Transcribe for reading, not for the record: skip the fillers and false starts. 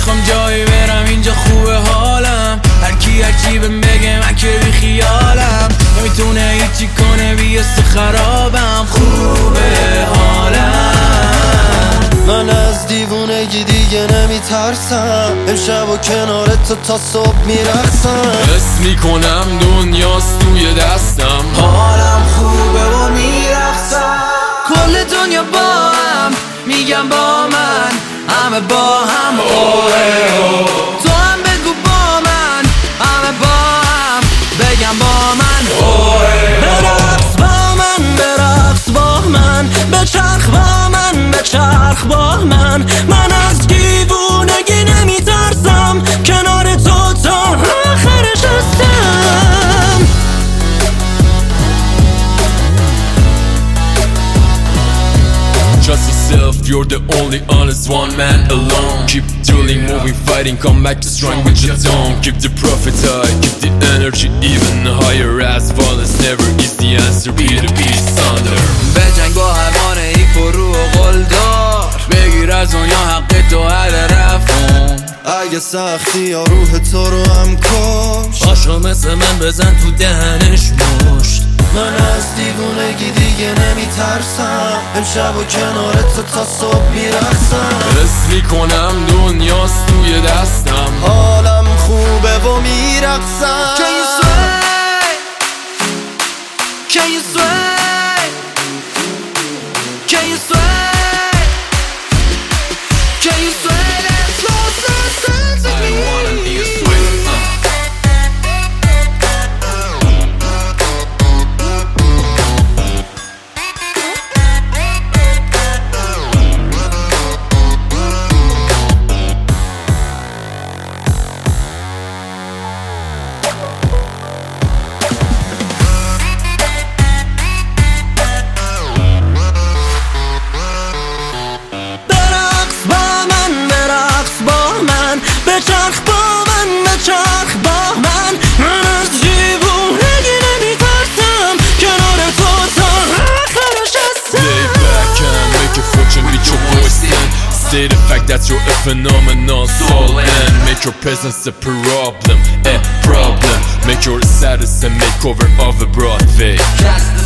نمیخوام جایی برم، اینجا خوبه حالم. هرکی بهم بگه من که بی خیالم. نمیتونه هیچی کنه بیست خرابم، خوبه حالم. من از دیوونگی دیگه نمیترسم، امشب و کنارت تا صبح میرقصم. حس میکنم دنیاست توی دستم، حالم خوبه و میرقصم. کل دنیا با هم میگم با من، همه با هم تو هم بگو با من، همه با هم بگم با من. برقص با من، برقص با من، بچرخ با من، بچرخ با من. من از دیوونگی نمیترسم، کنار تو تا آخرش هستم. Trust yourself, you're the only honest one man alone. Keep drilling, moving, fighting, come back to strong with your tone. Keep the profit high, keep the energy even higher. As violence never is the answer, be the beast under. بجنگ با حیوان ایپرو و قلدار، بگیر از دنیا حق تو هر رفون. اگه سختی یا روح تو رو هم کش، پاشو مثل من بزن تو دهنش مشت. من از دیوونگی دیگه نمیترسم، امشب و کنارت تا صبح میرقصم. حس میکنم دنیاست توی دستم، حالم خوبه و میرقصم. Can you sway? Can you sway? Can you sway? Can you sway? Let's go, dance with me. I wanna be a sway. بچرخ با من، بچرخ با من. من از دیوونگی نمیترسم، کنار تو تا آخرش هستم. Lay back and make a fortune with your voice then. Say the fact that you're a phenomenal soul and make your presence a problem, a problem. Make your status a makeover of a Broadway.